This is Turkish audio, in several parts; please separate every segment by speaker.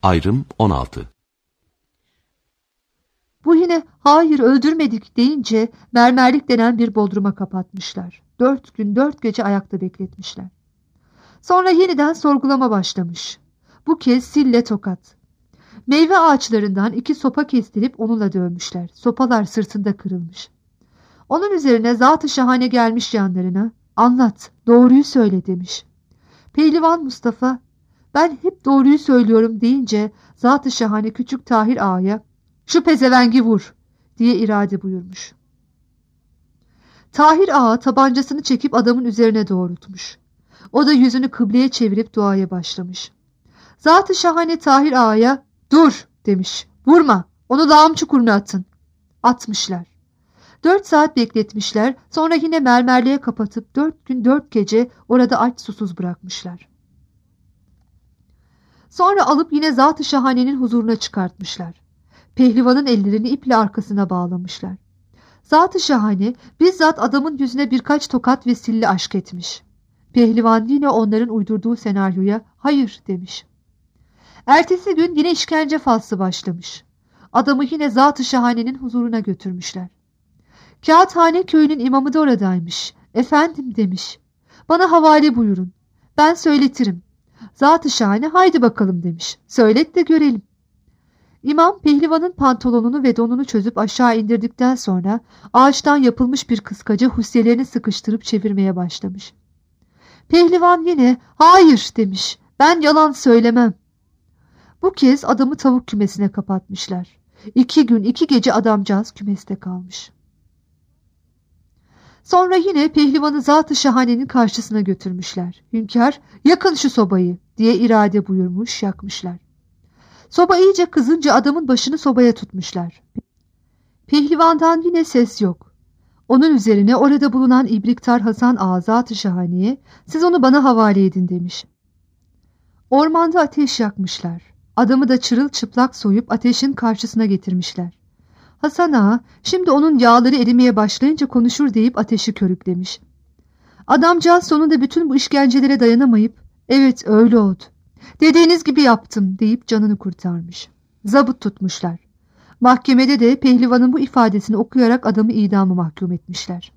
Speaker 1: Ayrım 16.
Speaker 2: Bu yine hayır öldürmedik deyince mermerlik denen bir bodruma kapatmışlar. 4 gün 4 gece ayakta bekletmişler. Sonra yeniden sorgulama başlamış. Bu kez sille tokat. Meyve ağaçlarından 2 sopa kestirip onunla dövmüşler. Sopalar sırtında kırılmış. Onun üzerine Zat-ı Şahane gelmiş yanlarına. Anlat, doğruyu söyle demiş. Pehlivan Mustafa, ben hep doğruyu söylüyorum deyince Zat-ı Şahane küçük Tahir Ağa'ya şu pezevengi vur diye irade buyurmuş. Tahir Ağa tabancasını çekip adamın üzerine doğrultmuş. O da yüzünü kıbleye çevirip duaya başlamış. Zat-ı Şahane Tahir Ağa'ya dur demiş. Vurma, onu lağım çukuruna atın. Atmışlar. 4 saat bekletmişler, sonra yine mermerliğe kapatıp 4 gün 4 gece orada aç susuz bırakmışlar. Sonra alıp yine Zat-ı Şahane'nin huzuruna çıkartmışlar. Pehlivanın ellerini iple arkasına bağlamışlar. Zat-ı Şahane bizzat adamın yüzüne birkaç tokat ve sille aşk etmiş. Pehlivan yine onların uydurduğu senaryoya hayır demiş. Ertesi gün yine işkence faslı başlamış. Adamı yine Zat-ı Şahane'nin huzuruna götürmüşler. Kağıthane köyünün imamı da oradaymış. Efendim demiş. Bana havale buyurun. Ben söyletirim. Zat-ı Şahane haydi bakalım demiş. Söylet de görelim. İmam pehlivanın pantolonunu ve donunu çözüp aşağı indirdikten sonra ağaçtan yapılmış bir kıskaca husyelerini sıkıştırıp çevirmeye başlamış. Pehlivan yine hayır demiş. Ben yalan söylemem. Bu kez adamı tavuk kümesine kapatmışlar. 2 gün 2 gece adamcağız kümeste kalmış. Sonra yine pehlivanı Zat-ı Şahane'nin karşısına götürmüşler. Hünkâr yakın şu sobayı diye irade buyurmuş, yakmışlar. Soba iyice kızınca adamın başını sobaya tutmuşlar. Pehlivandan yine ses yok. Onun üzerine orada bulunan İbriktar Hasan Ağa Zat-ı Şahane'ye siz onu bana havale edin demiş. Ormanda ateş yakmışlar. Adamı da çırılçıplak soyup ateşin karşısına getirmişler. Hasan Ağa şimdi onun yağları erimeye başlayınca konuşur deyip ateşi körüklemiş. Adamcağız sonunda bütün bu işkencelere dayanamayıp evet öyle oldu. Dediğiniz gibi yaptım deyip canını kurtarmış. Zabıt tutmuşlar. Mahkemede de pehlivanın bu ifadesini okuyarak adamı idama mahkum etmişler.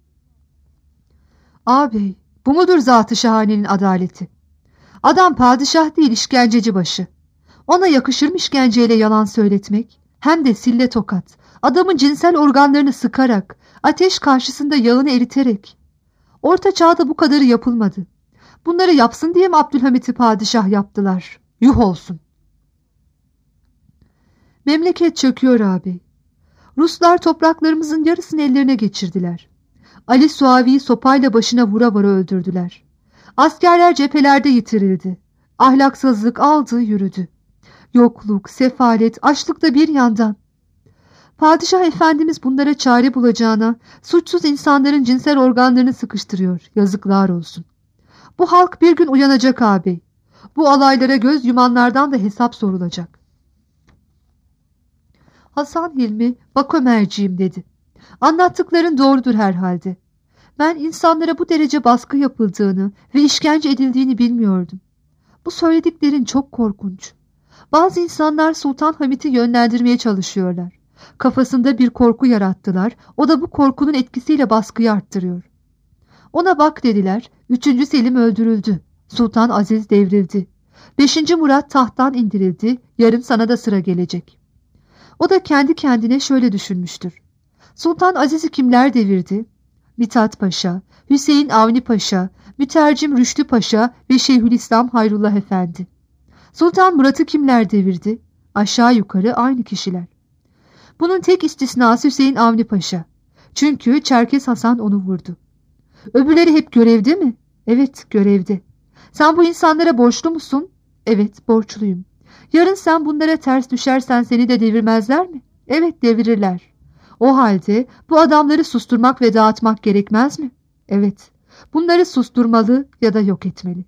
Speaker 2: Ağabey, bu mudur Zat-ı Şahane'nin adaleti? Adam padişah değil işkenceci başı. Ona yakışır mı işkenceyle yalan söyletmek? Hem de sille tokat. Adamın cinsel organlarını sıkarak, ateş karşısında yağını eriterek. Orta çağda bu kadarı yapılmadı. Bunları yapsın diye mi Abdülhamit'i padişah yaptılar? Yuh olsun. Memleket çöküyor ağabey. Ruslar topraklarımızın yarısını ellerine geçirdiler. Ali Suavi'yi sopayla başına vura vura öldürdüler. Askerler cephelerde yitirildi. Ahlaksızlık aldı yürüdü. Yokluk, sefalet, açlık da bir yandan. Padişah Efendimiz bunlara çare bulacağına suçsuz insanların cinsel organlarını sıkıştırıyor. Yazıklar olsun. Bu halk bir gün uyanacak ağabey. Bu alaylara göz yumanlardan da hesap sorulacak. Hasan Hilmi, bak Ömerciğim dedi. Anlattıkların doğrudur herhalde. Ben insanlara bu derece baskı yapıldığını ve işkence edildiğini bilmiyordum. Bu söylediklerin çok korkunç. Bazı insanlar Sultan Hamit'i yönlendirmeye çalışıyorlar. Kafasında bir korku yarattılar. O da bu korkunun etkisiyle baskıyı arttırıyor. Ona bak dediler. 3. Selim öldürüldü. Sultan Aziz devrildi. 5. Murat tahttan indirildi. Yarın sana da sıra gelecek. O da kendi kendine şöyle düşünmüştür. Sultan Aziz'i kimler devirdi? Mithat Paşa, Hüseyin Avni Paşa, Mütercim Rüştü Paşa ve Şeyhülislam Hayrullah Efendi. Sultan Murat'ı kimler devirdi? Aşağı yukarı aynı kişiler. Bunun tek istisnası Hüseyin Avni Paşa. Çünkü Çerkes Hasan onu vurdu. Öbürleri hep görevde mi? Evet, görevde. Sen bu insanlara borçlu musun? Evet, borçluyum. Yarın sen bunlara ters düşersen seni de devirmezler mi? Evet, devirirler. O halde bu adamları susturmak ve dağıtmak gerekmez mi? Evet, bunları susturmalı ya da yok etmeli.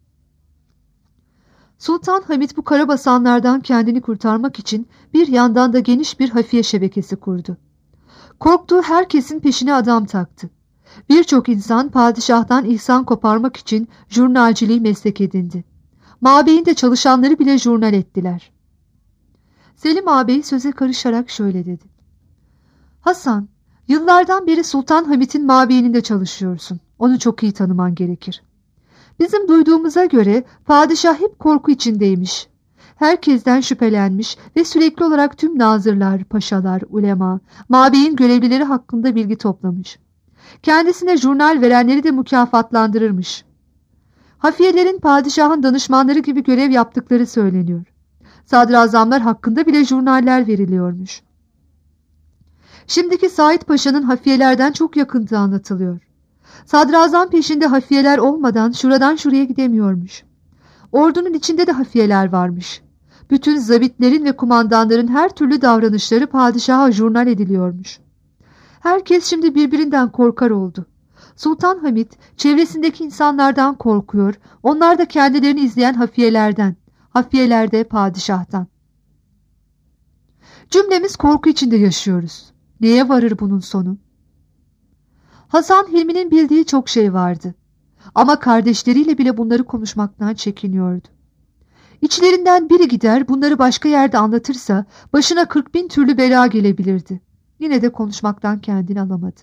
Speaker 2: Sultan Hamit bu karabasanlardan kendini kurtarmak için bir yandan da geniş bir hafiye şebekesi kurdu. Korktuğu herkesin peşine adam taktı. Birçok insan padişahtan ihsan koparmak için jurnalciliği meslek edindi. Mabeyinde çalışanları bile jurnal ettiler. Selim ağabey söze karışarak şöyle dedi. Hasan, yıllardan beri Sultan Hamit'in mabeyininde çalışıyorsun. Onu çok iyi tanıman gerekir. Bizim duyduğumuza göre padişah hep korku içindeymiş. Herkesten şüphelenmiş ve sürekli olarak tüm nazırlar, paşalar, ulema, mabeyin görevlileri hakkında bilgi toplamış. Kendisine jurnal verenleri de mükafatlandırırmış. Hafiyelerin padişahın danışmanları gibi görev yaptıkları söyleniyor. Sadrazamlar hakkında bile jurnaller veriliyormuş. Şimdiki Said Paşa'nın hafiyelerden çok yakındığı anlatılıyor. Sadrazam peşinde hafiyeler olmadan şuradan şuraya gidemiyormuş. Ordunun içinde de hafiyeler varmış. Bütün zabitlerin ve kumandanların her türlü davranışları padişaha jurnal ediliyormuş. Herkes şimdi birbirinden korkar oldu. Sultan Hamit çevresindeki insanlardan korkuyor, onlar da kendilerini izleyen hafiyelerden, hafiyeler de padişahtan. Cümlemiz korku içinde yaşıyoruz. Neye varır bunun sonu? Hasan Hilmi'nin bildiği çok şey vardı. Ama kardeşleriyle bile bunları konuşmaktan çekiniyordu. İçlerinden biri gider bunları başka yerde anlatırsa başına 40.000 türlü bela gelebilirdi. Yine de konuşmaktan kendini alamadı.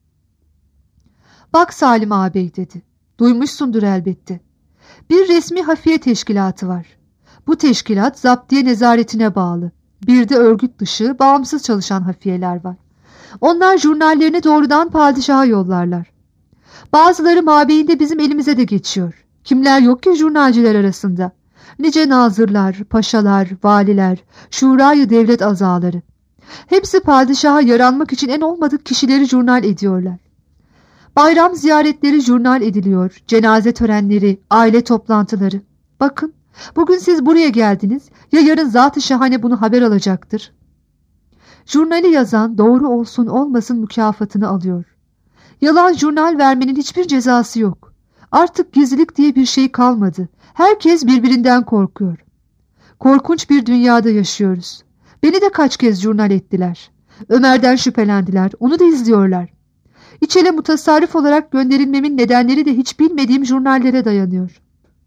Speaker 2: Bak Salim ağabey dedi. Duymuşsundur elbette. Bir resmi hafiye teşkilatı var. Bu teşkilat zaptiye nezaretine bağlı. Bir de örgüt dışı bağımsız çalışan hafiyeler var. Onlar jurnallerini doğrudan padişaha yollarlar. Bazıları mabeyinde bizim elimize de geçiyor. Kimler yok ki jurnalciler arasında? Nice nazırlar, paşalar, valiler, şurayı devlet azaları. Hepsi padişaha yaranmak için en olmadık kişileri jurnal ediyorlar. Bayram ziyaretleri jurnal ediliyor, cenaze törenleri, aile toplantıları. Bakın, bugün siz buraya geldiniz, ya yarın Zat-ı Şahane bunu haber alacaktır. Jurnali yazan doğru olsun olmasın mükafatını alıyor. Yalan jurnal vermenin hiçbir cezası yok. Artık gizlilik diye bir şey kalmadı. Herkes birbirinden korkuyor. Korkunç bir dünyada yaşıyoruz. Beni de kaç kez jurnal ettiler. Ömer'den şüphelendiler, onu da izliyorlar. İçele mutasarrif olarak gönderilmemin nedenleri de hiç bilmediğim jurnallere dayanıyor.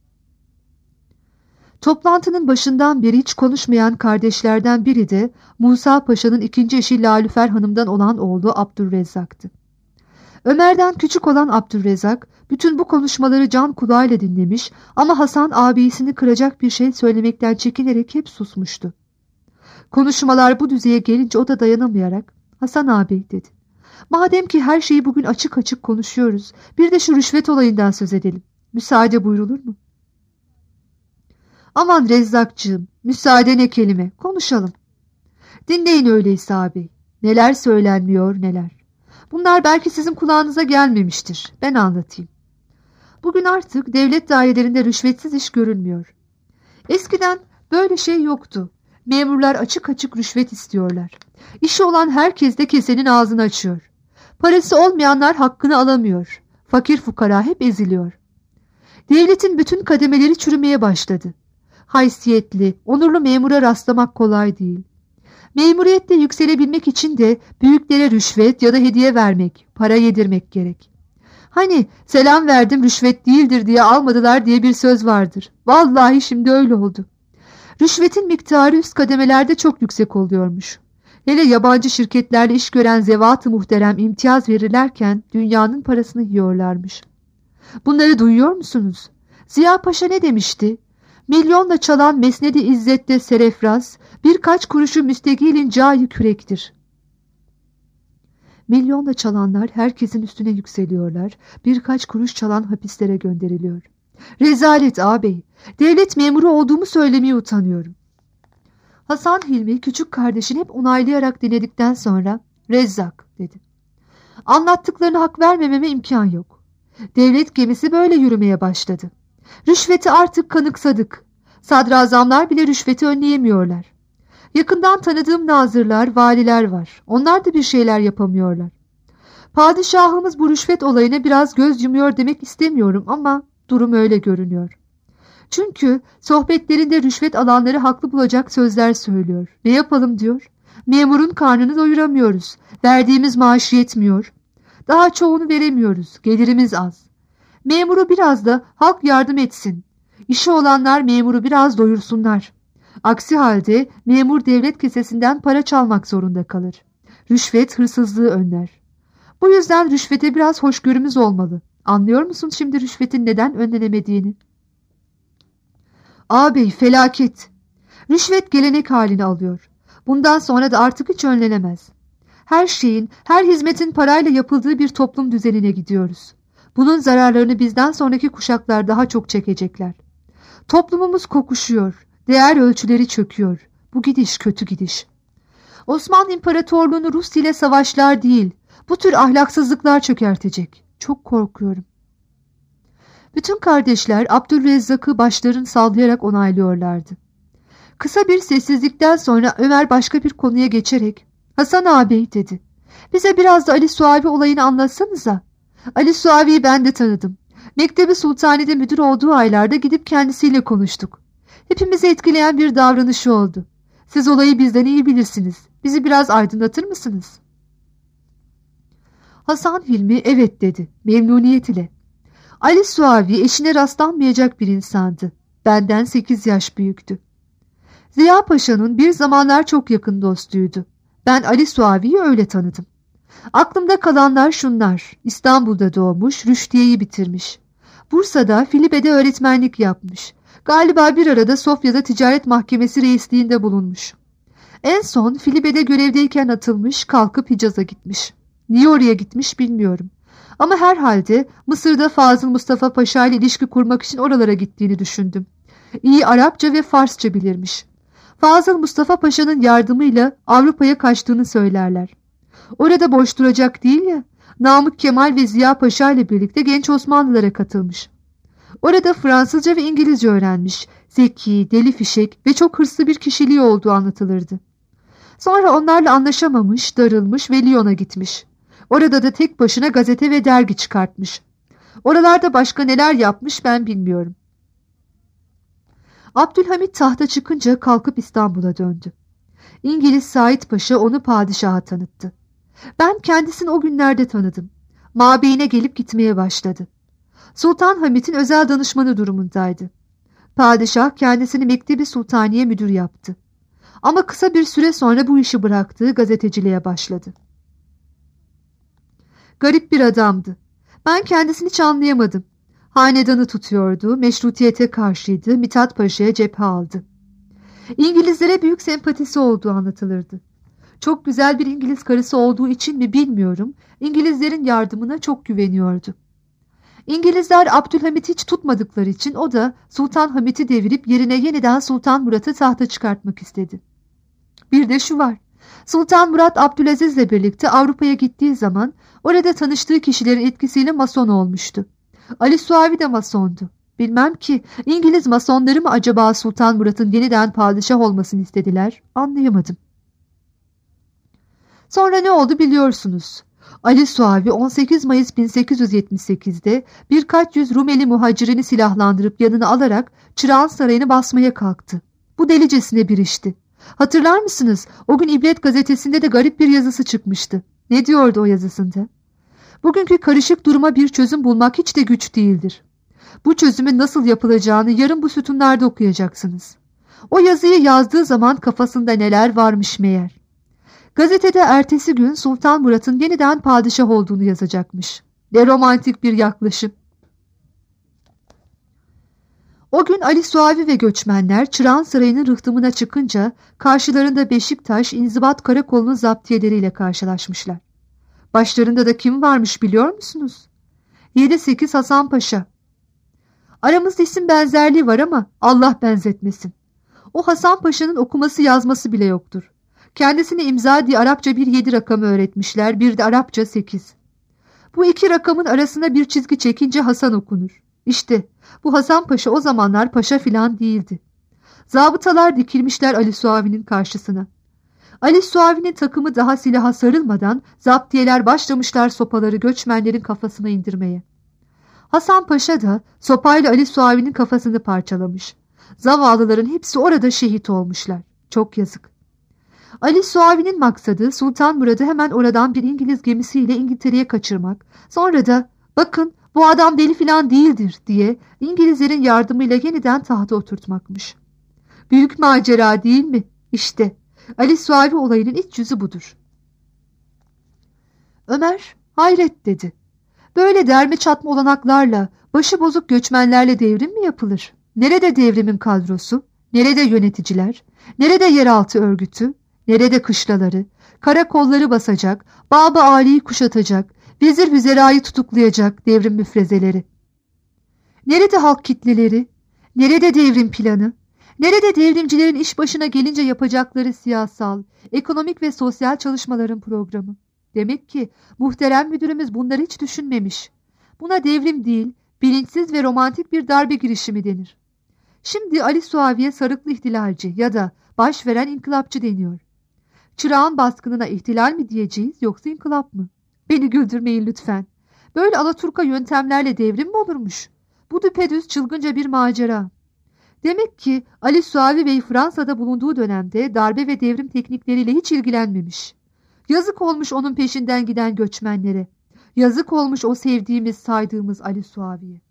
Speaker 2: Toplantının başından beri hiç konuşmayan kardeşlerden biri de Musa Paşa'nın ikinci eşi Lalüfer Hanım'dan olan oğlu Abdülrezzak'tı. Ömer'den küçük olan Abdülrezzak bütün bu konuşmaları can kulağıyla dinlemiş ama Hasan ağabeyisini kıracak bir şey söylemekten çekinerek hep susmuştu. Konuşmalar bu düzeye gelince o da dayanamayarak Hasan ağabey dedi. Madem ki her şeyi bugün açık açık konuşuyoruz, bir de şu rüşvet olayından söz edelim. Müsaade buyrulur mu? Aman Rezzakcığım, müsaade ne kelime, konuşalım. Dinleyin öyleyse ağabey. Neler söylenmiyor neler. Bunlar belki sizin kulağınıza gelmemiştir. Ben anlatayım. Bugün artık devlet dairelerinde rüşvetsiz iş görülmüyor. Eskiden böyle şey yoktu. Memurlar açık açık rüşvet istiyorlar. İşi olan herkes de kesenin ağzını açıyor. Parası olmayanlar hakkını alamıyor. Fakir fukara hep eziliyor. Devletin bütün kademeleri çürümeye başladı. Haysiyetli, onurlu memura rastlamak kolay değil. Memuriyette yükselebilmek için de büyüklere rüşvet ya da hediye vermek, para yedirmek gerek. Hani selam verdim rüşvet değildir diye almadılar diye bir söz vardır. Vallahi şimdi öyle oldu. Rüşvetin miktarı üst kademelerde çok yüksek oluyormuş. Hele yabancı şirketlerle iş gören zevat-ı muhterem imtiyaz verirlerken dünyanın parasını yiyorlarmış. Bunları duyuyor musunuz? Ziya Paşa ne demişti? Milyonla çalan mesnedi izzette serefraz, birkaç kuruşu müstegilin cayı kürektir. Milyonla çalanlar herkesin üstüne yükseliyorlar, birkaç kuruş çalan hapislere gönderiliyor. Rezalet ağabey, devlet memuru olduğumu söylemeye utanıyorum. Hasan Hilmi küçük kardeşini hep onaylayarak dinledikten sonra Rezzak dedi. Anlattıklarını hak vermememe imkan yok. Devlet gemisi böyle yürümeye başladı. Rüşveti artık kanıksadık. Sadrazamlar bile rüşveti önleyemiyorlar. Yakından tanıdığım nazırlar, valiler var. Onlar da bir şeyler yapamıyorlar. Padişahımız bu rüşvet olayına biraz göz yumuyor demek istemiyorum ama durum öyle görünüyor. Çünkü sohbetlerinde rüşvet alanları haklı bulacak sözler söylüyor. Ne yapalım diyor. Memurun karnını doyuramıyoruz. Verdiğimiz maaş yetmiyor. Daha çoğunu veremiyoruz. Gelirimiz az. Memuru biraz da halk yardım etsin. İşi olanlar memuru biraz doyursunlar. Aksi halde memur devlet kesesinden para çalmak zorunda kalır. Rüşvet hırsızlığı önler. Bu yüzden rüşvete biraz hoşgörümüz olmalı. Anlıyor musun şimdi rüşvetin neden önlenemediğini? Ağabey, felaket. Rüşvet gelenek halini alıyor. Bundan sonra da artık hiç önlenemez. Her şeyin, her hizmetin parayla yapıldığı bir toplum düzenine gidiyoruz. Bunun zararlarını bizden sonraki kuşaklar daha çok çekecekler. Toplumumuz kokuşuyor, değer ölçüleri çöküyor. Bu gidiş kötü gidiş. Osmanlı İmparatorluğu'nu Rusya ile savaşlar değil, bu tür ahlaksızlıklar çökertecek. Çok korkuyorum. Bütün kardeşler Abdülrezzak'ı başlarını sallayarak onaylıyorlardı. Kısa bir sessizlikten sonra Ömer başka bir konuya geçerek "Hasan ağabey" dedi. "Bize biraz da Ali Suavi olayını anlatsanıza." Ali Suavi'yi ben de tanıdım. Mektebi Sultani'de müdür olduğu aylarda gidip kendisiyle konuştuk. Hepimizi etkileyen bir davranışı oldu. Siz olayı bizden iyi bilirsiniz. Bizi biraz aydınlatır mısınız? Hasan Hilmi evet dedi, memnuniyet ile. Ali Suavi eşine rastlanmayacak bir insandı. Benden 8 yaş büyüktü. Ziya Paşa'nın bir zamanlar çok yakın dostuydu. Ben Ali Suavi'yi öyle tanıdım. Aklımda kalanlar şunlar: İstanbul'da doğmuş, Rüştiye'yi bitirmiş. Bursa'da Filibe'de öğretmenlik yapmış. Galiba bir arada Sofya'da ticaret mahkemesi reisliğinde bulunmuş. En son Filibe'de görevdeyken atılmış, kalkıp Hicaz'a gitmiş. Niye oraya gitmiş bilmiyorum. Ama herhalde Mısır'da Fazıl Mustafa Paşa ile ilişki kurmak için oralara gittiğini düşündüm. İyi Arapça ve Farsça bilirmiş. Fazıl Mustafa Paşa'nın yardımıyla Avrupa'ya kaçtığını söylerler. Orada boş duracak değil ya, Namık Kemal ve Ziya Paşa ile birlikte genç Osmanlılara katılmış. Orada Fransızca ve İngilizce öğrenmiş, zeki, deli fişek ve çok hırslı bir kişiliği olduğu anlatılırdı. Sonra onlarla anlaşamamış, darılmış ve Lyon'a gitmiş. Orada da tek başına gazete ve dergi çıkartmış. Oralarda başka neler yapmış ben bilmiyorum. Abdülhamit tahta çıkınca kalkıp İstanbul'a döndü. İngiliz Said Paşa onu padişaha tanıttı. Ben kendisini o günlerde tanıdım. Mabeyine gelip gitmeye başladı. Sultan Hamit'in özel danışmanı durumundaydı. Padişah kendisini Mektebi Sultaniye müdür yaptı. Ama kısa bir süre sonra bu işi bıraktığı gazeteciliğe başladı. Garip bir adamdı. Ben kendisini hiç anlayamadım. Hanedanı tutuyordu, meşrutiyete karşıydı, Mithat Paşa'ya cephe aldı. İngilizlere büyük sempatisi olduğu anlatılırdı. Çok güzel bir İngiliz karısı olduğu için mi bilmiyorum, İngilizlerin yardımına çok güveniyordu. İngilizler Abdülhamit'i hiç tutmadıkları için o da Sultan Hamit'i devirip yerine yeniden Sultan Murat'ı tahta çıkartmak istedi. Bir de şu var, Sultan Murat Abdülaziz'le birlikte Avrupa'ya gittiği zaman orada tanıştığı kişilerin etkisiyle mason olmuştu. Ali Suavi de masondu. Bilmem ki İngiliz masonları mı acaba Sultan Murat'ın yeniden padişah olmasını istediler, anlayamadım. Sonra ne oldu biliyorsunuz. Ali Suavi 18 Mayıs 1878'de birkaç yüz Rumeli muhacirini silahlandırıp yanına alarak Çırağan Sarayı'nı basmaya kalktı. Bu delicesine bir işti. Hatırlar mısınız? O gün İbret gazetesinde de garip bir yazısı çıkmıştı. Ne diyordu o yazısında? Bugünkü karışık duruma bir çözüm bulmak hiç de güç değildir. Bu çözümün nasıl yapılacağını yarın bu sütunlarda okuyacaksınız. O yazıyı yazdığı zaman kafasında neler varmış meğer. Gazetede ertesi gün Sultan Murat'ın yeniden padişah olduğunu yazacakmış. Ne romantik bir yaklaşım. O gün Ali Suavi ve göçmenler Çırağan Sarayı'nın rıhtımına çıkınca karşılarında Beşiktaş İnzibat Karakolu'nun zaptiyeleriyle karşılaşmışlar. Başlarında da kim varmış biliyor musunuz? 7-8 Hasan Paşa. Aramızda isim benzerliği var ama Allah benzetmesin. O Hasan Paşa'nın okuması yazması bile yoktur. Kendisine imza diye Arapça bir 7 rakamı öğretmişler, bir de Arapça 8. Bu iki rakamın arasına bir çizgi çekince Hasan okunur. İşte bu Hasan Paşa o zamanlar paşa filan değildi. Zabıtalar dikilmişler Ali Suavi'nin karşısına. Ali Suavi'nin takımı daha silaha sarılmadan zaptiyeler başlamışlar sopaları göçmenlerin kafasına indirmeye. Hasan Paşa da sopayla Ali Suavi'nin kafasını parçalamış. Zavallıların hepsi orada şehit olmuşlar. Çok yazık. Ali Suavi'nin maksadı Sultan Murad'ı hemen oradan bir İngiliz gemisiyle İngiltere'ye kaçırmak. Sonra da bakın Bu adam deli filan değildir diye İngilizlerin yardımıyla yeniden tahta oturtmakmış. Büyük macera değil mi? İşte Ali Suavi olayının iç yüzü budur. Ömer hayret dedi. Böyle derme çatma olanaklarla, başı bozuk göçmenlerle devrim mi yapılır? Nerede devrimin kadrosu? Nerede yöneticiler? Nerede yeraltı örgütü? Nerede kışlaları? Karakolları basacak, Bab-ı Ali'yi kuşatacak, vezir füzerayı tutuklayacak devrim müfrezeleri? Nerede halk kitleleri? Nerede devrim planı? Nerede devrimcilerin iş başına gelince yapacakları siyasal, ekonomik ve sosyal çalışmaların programı? Demek ki muhterem müdürümüz bunları hiç düşünmemiş. Buna devrim değil, bilinçsiz ve romantik bir darbe girişimi denir. Şimdi Ali Suavi'ye sarıklı ihtilalci ya da baş veren inkılapçı deniyor. Çırağın baskınına ihtilal mi diyeceğiz yoksa inkılap mı? Beni güldürmeyin lütfen. Böyle alaturka yöntemlerle devrim mi olurmuş? Bu düpedüz çılgınca bir macera. Demek ki Ali Suavi Bey Fransa'da bulunduğu dönemde darbe ve devrim teknikleriyle hiç ilgilenmemiş. Yazık olmuş onun peşinden giden göçmenlere. Yazık olmuş o sevdiğimiz, saydığımız Ali Suavi'ye.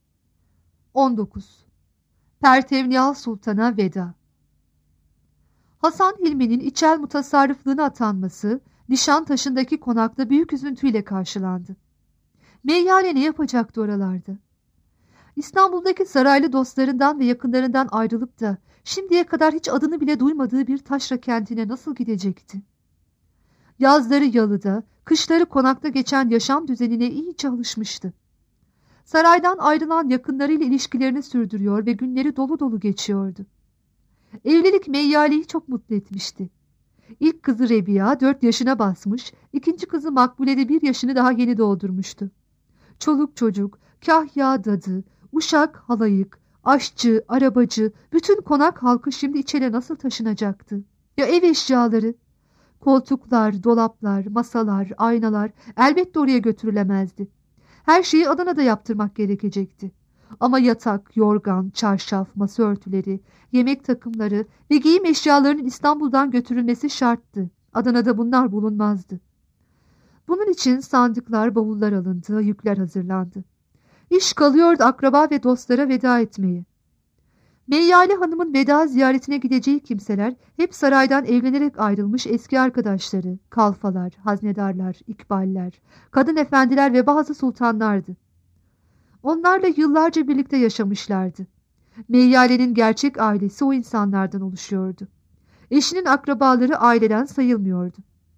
Speaker 2: 19. Pertevniyal Sultan'a veda. Hasan Hilmi'nin İçel mutasarrıflığına atanması Nişantaşı'ndaki konakta büyük üzüntüyle karşılandı. Meyyale ne yapacaktı oralarda? İstanbul'daki saraylı dostlarından ve yakınlarından ayrılıp da şimdiye kadar hiç adını bile duymadığı bir taşra kentine nasıl gidecekti? Yazları yalıda, kışları konakta geçen yaşam düzenine iyice alışmıştı. Saraydan ayrılan yakınlarıyla ilişkilerini sürdürüyor ve günleri dolu dolu geçiyordu. Evlilik Meyyale'yi çok mutlu etmişti. İlk kızı Rebiya 4 yaşına basmış, ikinci kızı Makbule de 1 yaşını daha yeni doldurmuştu. Çoluk çocuk, kahya dadı, uşak halayık, aşçı, arabacı, bütün konak halkı şimdi İçel'e nasıl taşınacaktı? Ya ev eşyaları? Koltuklar, dolaplar, masalar, aynalar elbette oraya götürülemezdi. Her şeyi Adana'da yaptırmak gerekecekti. Ama yatak, yorgan, çarşaf, masa örtüleri, yemek takımları ve giyim eşyalarının İstanbul'dan götürülmesi şarttı. Adana'da bunlar bulunmazdı. Bunun için sandıklar, bavullar alındı, yükler hazırlandı. İş kalıyordu akraba ve dostlara veda etmeye. Meyyale Hanım'ın veda ziyaretine gideceği kimseler hep saraydan evlenerek ayrılmış eski arkadaşları, kalfalar, haznedarlar, ikballer, kadın efendiler ve bazı sultanlardı. Onlarla yıllarca birlikte yaşamışlardı. Meyyale'nin gerçek ailesi o insanlardan oluşuyordu. Eşinin akrabaları aileden sayılmıyordu.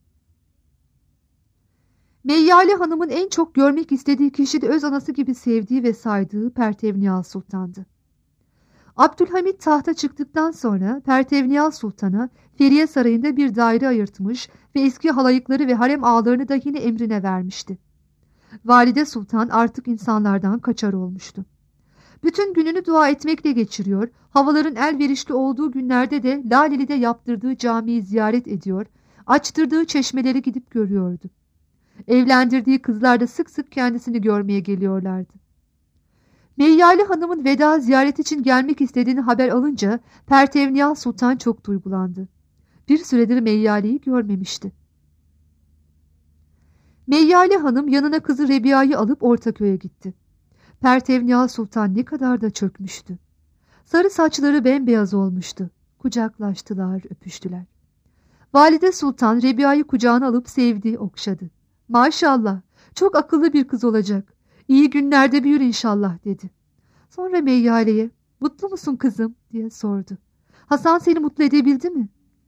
Speaker 2: Meyyale Hanım'ın en çok görmek istediği kişi de öz anası gibi sevdiği ve saydığı Pertevniyal Sultan'dı. Abdülhamit tahta çıktıktan sonra Pertevniyal Sultan'a Feriye Sarayı'nda bir daire ayırtmış ve eski halayıkları ve harem ağalarını da yine emrine vermişti. Valide Sultan artık insanlardan kaçar olmuştu. Bütün gününü dua etmekle geçiriyor, havaların elverişli olduğu günlerde de Laleli'de yaptırdığı camiyi ziyaret ediyor, açtırdığı çeşmeleri gidip görüyordu. Evlendirdiği kızlar da sık sık kendisini görmeye geliyorlardı. Meyyale Hanım'ın veda ziyaret için gelmek istediğini haber alınca Pertevniyal Sultan çok duygulandı. Bir süredir Meyyale'yi görmemişti. Meyyale Hanım yanına kızı Rebiya'yı alıp Ortaköy'e gitti. Pertevniyal Sultan ne kadar da çökmüştü. Sarı saçları bembeyaz olmuştu. Kucaklaştılar, öpüştüler. Valide Sultan Rebiya'yı kucağına alıp sevdi, okşadı. Maşallah, çok akıllı bir kız olacak. İyi günlerde büyür inşallah dedi. Sonra Meyyale'ye, mutlu musun kızım diye sordu. Hasan seni mutlu edebildi mi?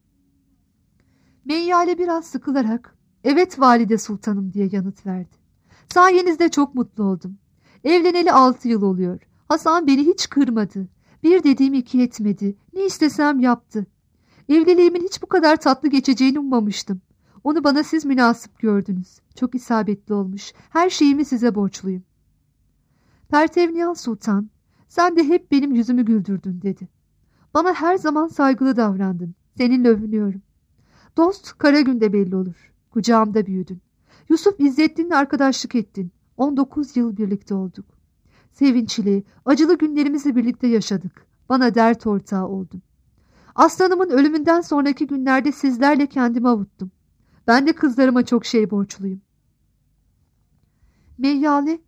Speaker 2: Meyyale biraz sıkılarak, evet valide sultanım diye yanıt verdi. Sayenizde çok mutlu oldum. Evleneli 6 yıl oluyor. Hasan beni hiç kırmadı. Bir dediğimi 2 etmedi. Ne istesem yaptı. Evliliğimin hiç bu kadar tatlı geçeceğini ummamıştım. Onu bana siz münasip gördünüz. Çok isabetli olmuş. Her şeyimi size borçluyum. Pertevniyal Sultan, sen de hep benim yüzümü güldürdün dedi. Bana her zaman saygılı davrandın. Seninle övünüyorum. Dost kara günde belli olur. Kucağımda büyüdün. Yusuf İzzettin'le arkadaşlık ettin. 19 yıl birlikte olduk. Sevinçli, acılı günlerimizi birlikte yaşadık. Bana dert ortağı oldun. Aslanımın ölümünden sonraki günlerde sizlerle kendimi avuttum. Ben de kızlarıma çok şey borçluyum. Meyyale,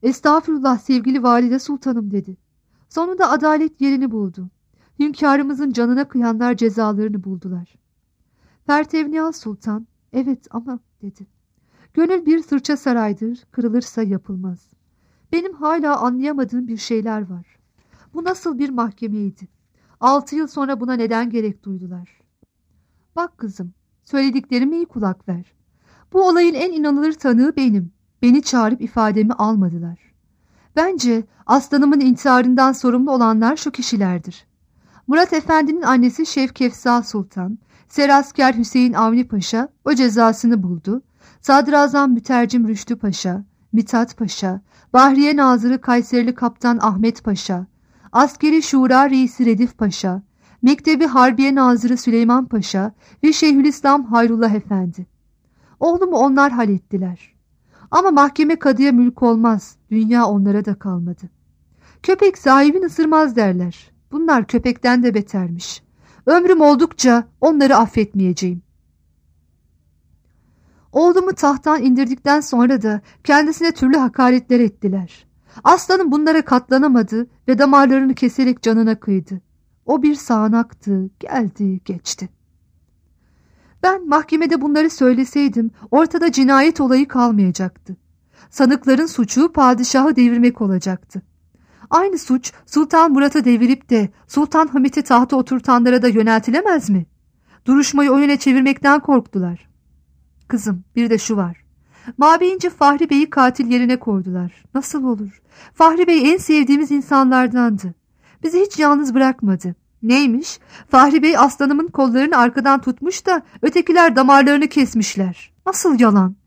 Speaker 2: Estağfurullah sevgili valide sultanım dedi. Sonunda adalet yerini buldu. Hünkârımızın canına kıyanlar cezalarını buldular. Pertevniyal Sultan, evet ama dedi. Gönül bir sırça saraydır, kırılırsa yapılmaz. Benim hala anlayamadığım bir şeyler var. Bu nasıl bir mahkemeydi? 6 yıl sonra buna neden gerek duydular? Bak kızım, söylediklerime iyi kulak ver. Bu olayın en inanılır tanığı benim. Beni çağırıp ifademi almadılar. Bence aslanımın intiharından sorumlu olanlar şu kişilerdir. Murat Efendi'nin annesi Şevkefsa Sultan, Serasker Hüseyin Avni Paşa o cezasını buldu. Sadrazam Mütercim Rüştü Paşa, Mithat Paşa, Bahriye Nazırı Kayserili Kaptan Ahmet Paşa, Askeri Şura Reisi Redif Paşa, Mektebi Harbiye Nazırı Süleyman Paşa ve Şeyhülislam Hayrullah Efendi. Oğlumu onlar hallettiler. Ama mahkeme kadıya mülk olmaz, dünya onlara da kalmadı. Köpek sahibini ısırmaz derler. Bunlar köpekten de betermiş. Ömrüm oldukça onları affetmeyeceğim. Oğlumu tahttan indirdikten sonra da kendisine türlü hakaretler ettiler. Aslanım bunlara katlanamadı ve damarlarını keserek canına kıydı. O bir sağanaktı, geldi, geçti. Ben mahkemede bunları söyleseydim ortada cinayet olayı kalmayacaktı. Sanıkların suçu padişahı devirmek olacaktı. Aynı suç Sultan Murat'ı devirip de Sultan Hamit'i tahta oturtanlara da yöneltilemez mi? Duruşmayı o yöne çevirmekten korktular. Kızım, bir de şu var. Mabeyince Fahri Bey'i katil yerine koydular. Nasıl olur? Fahri Bey en sevdiğimiz insanlardandı. Bizi hiç yalnız bırakmadı. Neymiş? Fahri Bey aslanımın kollarını arkadan tutmuş da ötekiler damarlarını kesmişler. Nasıl yalan?